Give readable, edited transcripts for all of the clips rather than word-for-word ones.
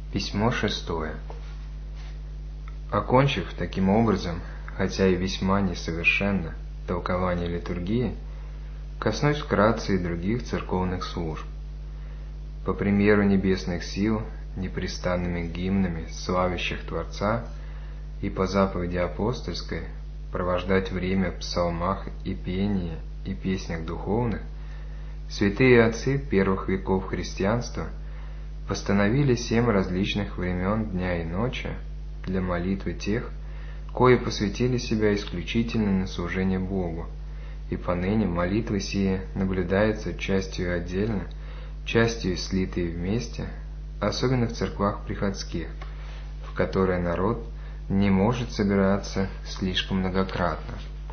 Письмо 6. Окончив таким образом, хотя и весьма несовершенно, толкование литургии, коснусь вкратце и других церковных служб. По примеру небесных сил, непрестанными гимнами, славящих Творца, и по заповеди апостольской, провождать время в псалмах и пении и песнях духовных, святые отцы первых веков христианства постановили 7 различных времен дня и ночи для молитвы тех, кои посвятили себя исключительно на служение Богу, и поныне молитвы сие наблюдаются частью отдельно, частью слитые вместе, особенно в церквах приходских, в которые народ не может собираться слишком многократно.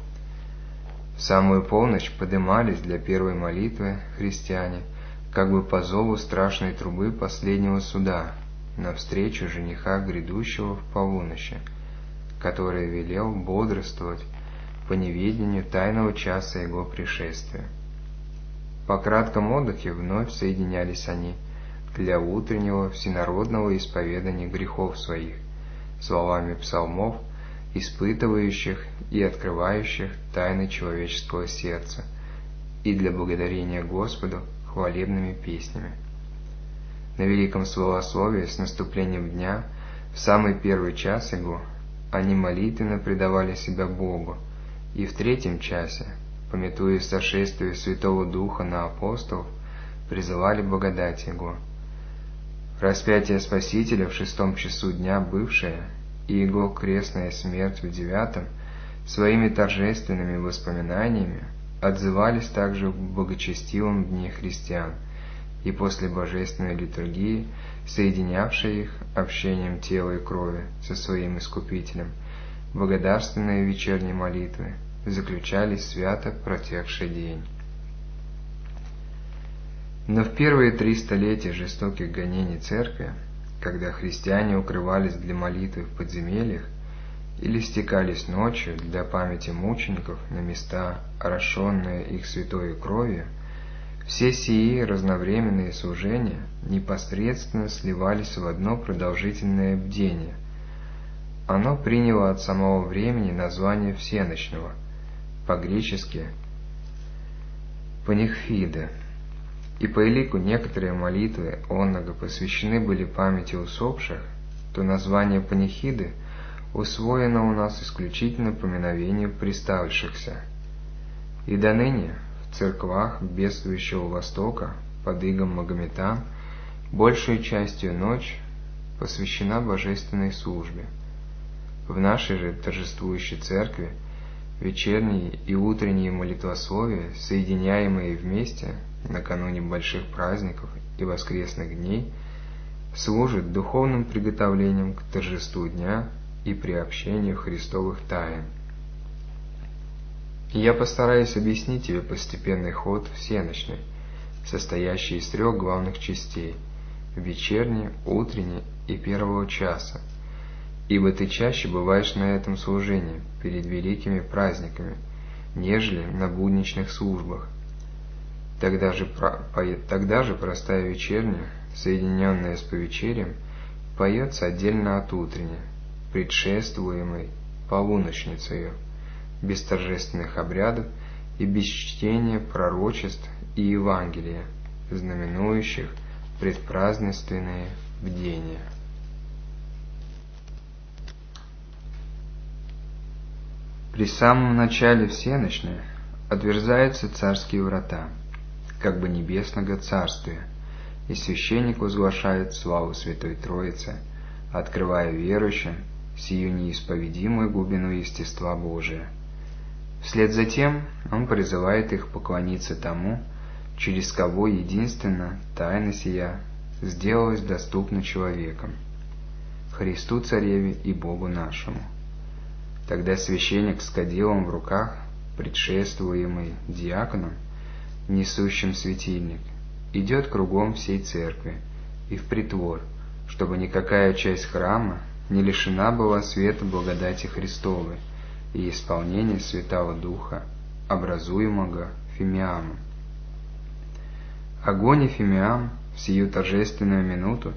В самую полночь подымались для первой молитвы христиане, как бы по зову страшной трубы последнего суда, навстречу жениха грядущего в полуночи, который велел бодрствовать по неведению тайного часа его пришествия. По кратком отдыхе вновь соединялись они для утреннего всенародного исповедания грехов своих, словами псалмов, испытывающих и открывающих тайны человеческого сердца, и для благодарения Господу хвалебными песнями. На великом словословии с наступлением дня, в самый первый час его, они молитвенно предавали себя Богу, и в 3 часе, памятуя сошествие Святого Духа на апостолов, призывали благодать Его. Распятие Спасителя в 6 часу дня бывшее и Его крестная смерть в 9 своими торжественными воспоминаниями отзывались также в благочестивом дне христиан, и после божественной литургии, соединявшей их общением тела и крови со своим Искупителем, благодарственные вечерние молитвы заключались свято протекший день. Но в первые 3 столетия жестоких гонений церкви, когда христиане укрывались для молитвы в подземельях или стекались ночью для памяти мучеников на места, орошенные их святой кровью, все сии разновременные служения непосредственно сливались в одно продолжительное бдение. Оно приняло от самого времени название всеночного, по-гречески «панихида», и по элику некоторые молитвы онного посвящены были памяти усопших, то название панихиды усвоено у нас исключительно по поминовению приставшихся. И доныне в церквах бедствующего Востока под игом магометан большей частью ночь посвящена божественной службе. В нашей же торжествующей церкви вечерние и утренние молитвословия, соединяемые вместе накануне больших праздников и воскресных дней, служат духовным приготовлением к торжеству дня и приобщению Христовых тайн. Я постараюсь объяснить тебе постепенный ход всеночной, состоящий из 3 главных частей – вечерней, утренней и 1 часа, ибо ты чаще бываешь на этом служении перед великими праздниками, нежели на будничных службах. Тогда же простая вечерняя, соединенная с повечерием, поется отдельно от утренней, предшествуемой полуночницею, без торжественных обрядов и без чтения пророчеств и Евангелия, знаменующих предпразднественные бдения. При самом начале всеночной отверзаются царские врата, как бы небесного царствия, и священник возглашает славу Святой Троицы, открывая верующим сию неисповедимую глубину естества Божия. Вслед за тем он призывает их поклониться тому, через кого единственно тайна сия сделалась доступна человеком, Христу Цареве и Богу нашему. Тогда священник с кадилом в руках, предшествуемый диаконом, несущим светильник, идет кругом всей церкви и в притвор, чтобы никакая часть храма не лишена была света благодати Христовой и исполнения Святого Духа, образуемого фимиамом. Огонь и фимиам в сию торжественную минуту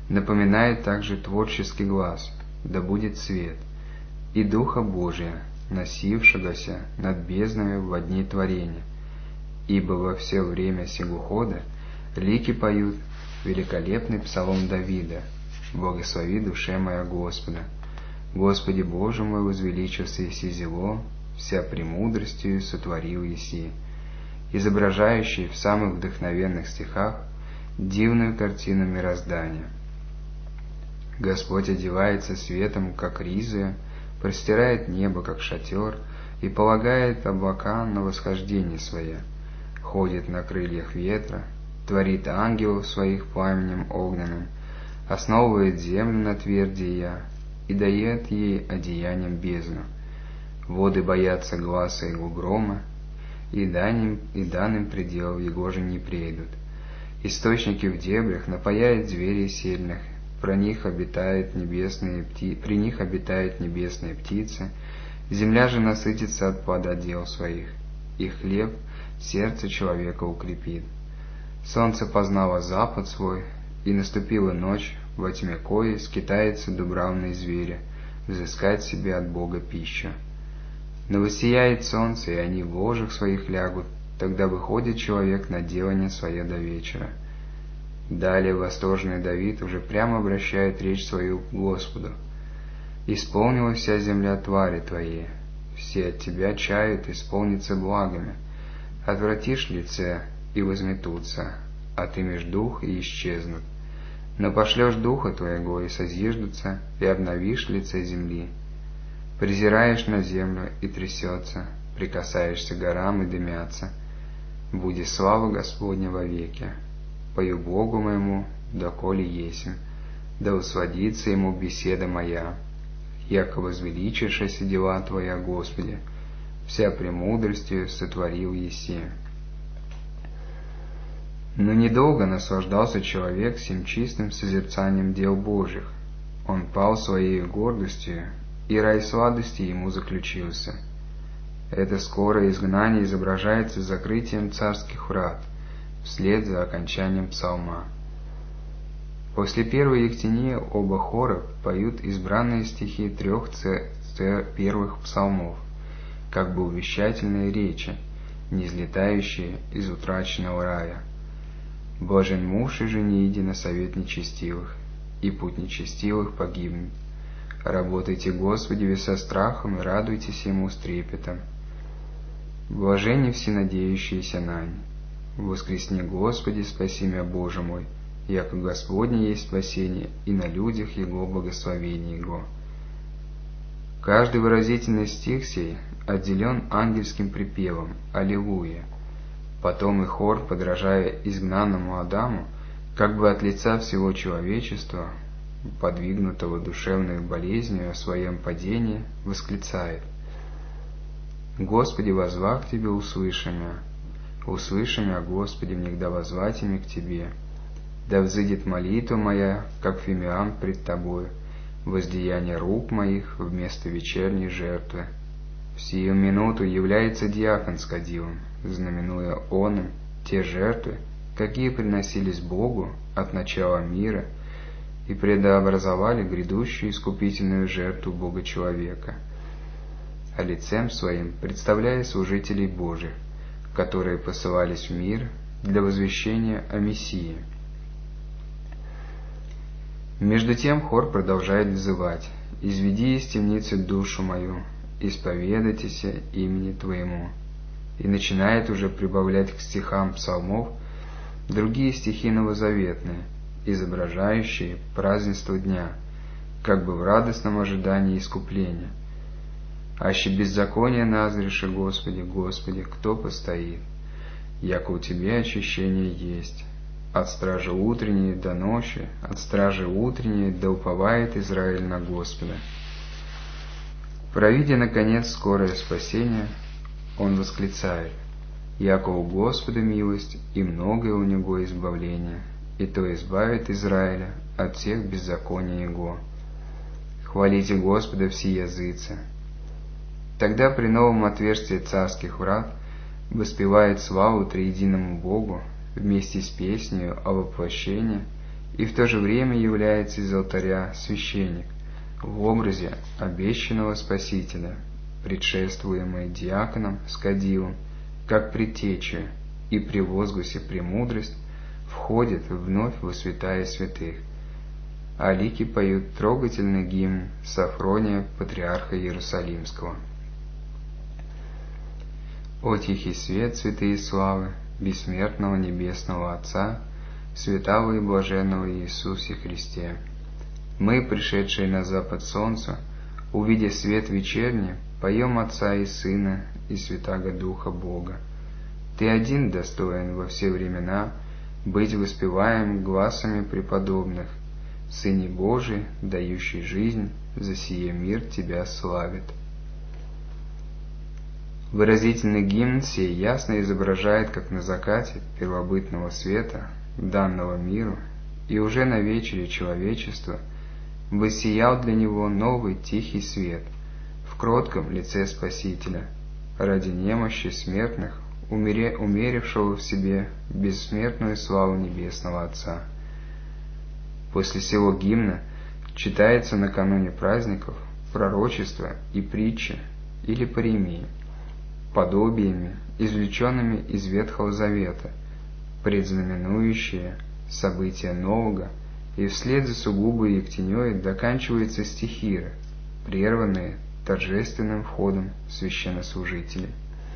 Напоминает также творческий глаз, да будет свет, и Духа Божия, носившегося над бездною во дни творения. Ибо во все время сего хода лики поют великолепный псалом Давида: «Благослови душе моя Господа. Господи Боже мой, возвеличился еси зело, вся премудростью сотворил еси», изображающий в самых вдохновенных стихах дивную картину мироздания. Господь одевается светом, как ризою, простирает небо, как шатер, и полагает облака на восхождение свое, ходит на крыльях ветра, творит ангелов своих пламенем огненным, основывает землю на тверди ее и дает ей одеянием бездну. Воды боятся гласа его грома, и данным пределов его же не прейдут. Источники в дебрях напояет зверей сильных, при них обитают небесные птицы, земля же насытится от плода дел своих, и хлеб сердце человека укрепит. Солнце познало запад свой, и наступила ночь, во тьме кои скитаются дубравные звери, взыскать себе от Бога пищу. Но воссияет солнце, и они в ложах своих лягут, тогда выходит человек на делание свое до вечера. Далее восторженный Давид уже прямо обращает речь свою к Господу: «Исполнилась вся земля твари Твоей, все от Тебя чают исполниться благами. Отвратишь лице, и возметутся, отымешь дух, и исчезнут. Но пошлешь духа Твоего, и созиждутся, и обновишь лице земли. Презираешь на землю, и трясется, прикасаешься к горам, и дымятся. Буди слава Господня вовеки. Пою Богу моему, доколе есмь, да усладится ему беседа моя. Яко возвеличишься дела Твоя, Господи, вся премудростью сотворил еси». Но недолго наслаждался человек сим чистым созерцанием дел Божьих. Он пал своей гордостью, и рай сладости ему заключился. Это скорое изгнание изображается закрытием царских врат, вслед за окончанием псалма. После первой ектении оба хора поют избранные стихи 3 первых псалмов, как бы увещательные речи, низлетающие из утраченного рая. «Блажен муж и жениди на совет нечестивых, и путь нечестивых погибнет. Работайте, Господи, со страхом, и радуйтесь Ему с трепетом. Блаженни все надеющиеся на Него. Воскресни, Господи, спаси меня, Боже мой, яко Господне есть спасение, и на людях Его благословение Его». Каждый выразительный стих сей отделен ангельским припевом «Аллилуйя». Потом и хор, подражая изгнанному Адаму, как бы от лица всего человечества, подвигнутого душевной болезнью о своем падении, восклицает: «Господи, воззвав к Тебе, услыши меня, Господи, внегда возвать ими к Тебе. Да взыдет молитва моя, как фимиам пред Тобою, воздеяние рук моих вместо вечерней жертвы. В сию минуту является диакон с кадилом, знаменуя оным те жертвы, какие приносились Богу от начала мира, и предообразовали грядущую искупительную жертву Бога-человека, а лицем своим представляя служителей Божьих, которые посылались в мир для возвещения о Мессии». Между тем хор продолжает взывать: «Изведи из темницы душу мою, исповедайтесь имени Твоему», и начинает уже прибавлять к стихам псалмов другие стихи новозаветные, изображающие празднество дня, как бы в радостном ожидании искупления. «Аще беззаконие назреши, Господи, Господи, кто постоит? Яко у Тебя очищение есть. От стражи утренней до ночи, от стражи утренней да уповает Израиль на Господа». Провидя, наконец, скорое спасение, он восклицает: «Яко у Господа милость, и многое у Него избавление, и то избавит Израиля от всех беззаконий Его. Хвалите Господа все языцы». Тогда при новом отверстии царских врат воспевает славу триединому Богу вместе с песнею о воплощении и в то же время является из алтаря священник в образе обещанного Спасителя, предшествуемый диаконом с кадилом, как предтеча, и при возгласе «Премудрость» входит вновь во святая святых. А лики поют трогательный гимн Софрония, патриарха Иерусалимского. О тихий свет, святые славы, бессмертного небесного Отца, святого и блаженного Иисусе Христе! Мы, пришедшие на запад солнца, увидя свет вечерний, поем Отца и Сына и Святаго Духа Бога. Ты один достоин во все времена быть воспеваем гласами преподобных. Сыне Божий, дающий жизнь, за сие мир Тебя славит. Выразительный гимн сей ясно изображает, как на закате первобытного света, данного миру, и уже на вечере человечества, воссиял для него новый тихий свет в кротком лице Спасителя, ради немощи смертных, умерившего в себе бессмертную славу Небесного Отца. После сего гимна читается накануне праздников пророчество и притчи или паремии, подобиями, извлеченными из Ветхого Завета, предзнаменующие события нового, и вслед за сугубой ектеней доканчиваются стихиры, прерванные торжественным входом священнослужителей.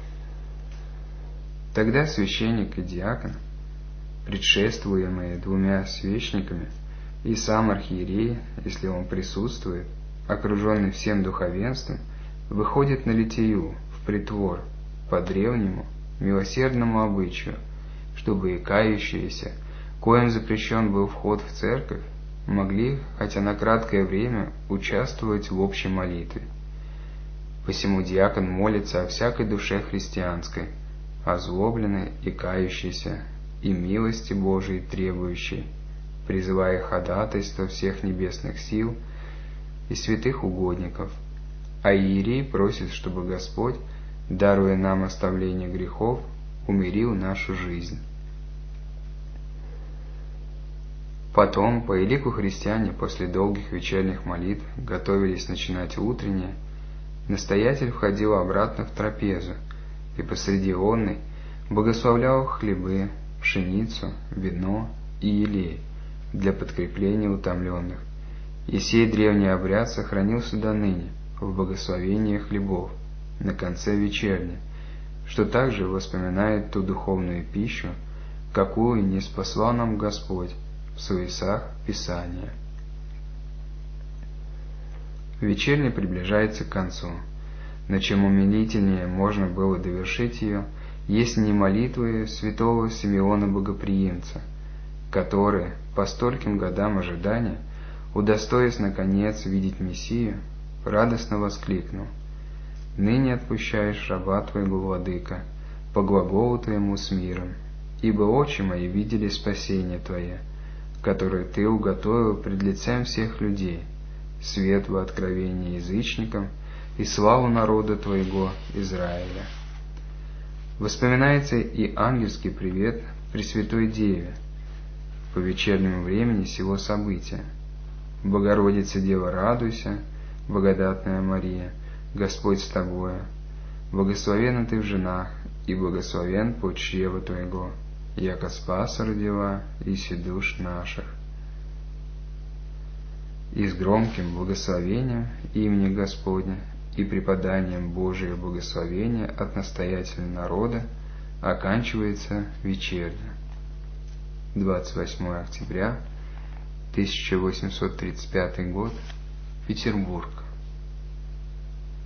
Тогда священник и диакон, предшествуемые двумя свечниками, и сам архиерей, если он присутствует, окруженный всем духовенством, выходит на литию, в притвор, по древнему, милосердному обычаю, чтобы и кающиеся, коим запрещен был вход в церковь, могли, хотя на краткое время, участвовать в общей молитве. Посему диакон молится о всякой душе христианской, озлобленной и кающейся, и милости Божией требующей, призывая ходатайство всех небесных сил и святых угодников, а иерей просит, чтобы Господь, даруя нам оставление грехов, умирил нашу жизнь. Потом, по элику христиане после долгих вечерних молитв готовились начинать утреннее, настоятель входил обратно в трапезу и посреди онной богословлял хлебы, пшеницу, вино и елей для подкрепления утомленных. И сей древний обряд сохранился до ныне в богословении хлебов на конце вечерни, что также воспоминает ту духовную пищу, какую не спаслал нам Господь в словесах Писания. Вечерня приближается к концу, но чем умилительнее можно было довершить ее, если не молитвы святого Симеона Богоприимца, который, по стольким годам ожидания, удостоясь наконец видеть Мессию, радостно воскликнул: «Ныне отпущаешь раба Твоего, Владыка, по глаголу Твоему с миром, ибо очи мои видели спасение Твое, которое Ты уготовил пред лицем всех людей, свет во откровении язычникам и славу народа Твоего Израиля». Воспоминается и ангельский привет Пресвятой Деве по вечернему времени сего события: «Богородица Дева, радуйся, благодатная Мария, Господь с тобою, благословенна ты в женах, и благословен плод чрева твоего, яко Спаса родила иси душ наших». И с громким благословением имени Господня и преподанием Божия благословения от настоятеля народа оканчивается вечерня. 28 октября 1835 год, Петербург.